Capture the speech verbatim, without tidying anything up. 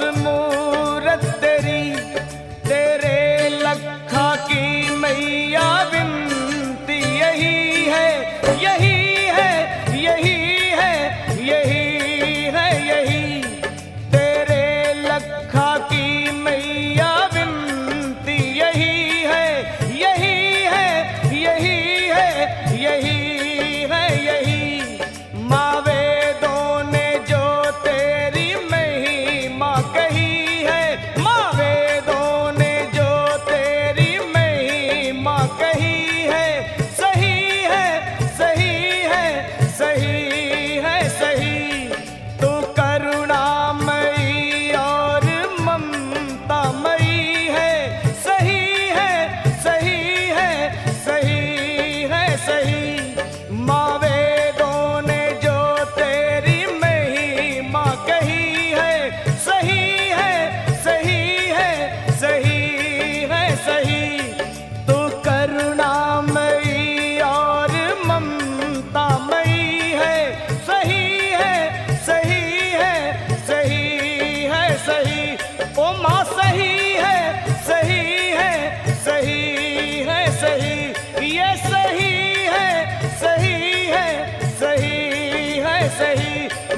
मूरत तेरी, तेरे लखा की मैया विनती यही है, यही है, यही है, यही है, यही तेरे लखा की मैया विनती यही है, यही है, यही है, यही है, यही माँ वेदों ने जो तेरी महिमा कही है, माँ वेदों ने जो तेरी महिमा कही है, सही है, सही है, सही है, सही तू करुणामयी और ममतामयी है, सही है, सही है, सही है, सही माँ वेदों ने जो तेरी महिमा कही है, सही है, सही है, सही है, सही तू करुणामयी और ममतामयी है, सही है, सही है, सही है, सही ओ माँ सही है, सही है, सही है, सही ये सही है, सही है, सही है, सही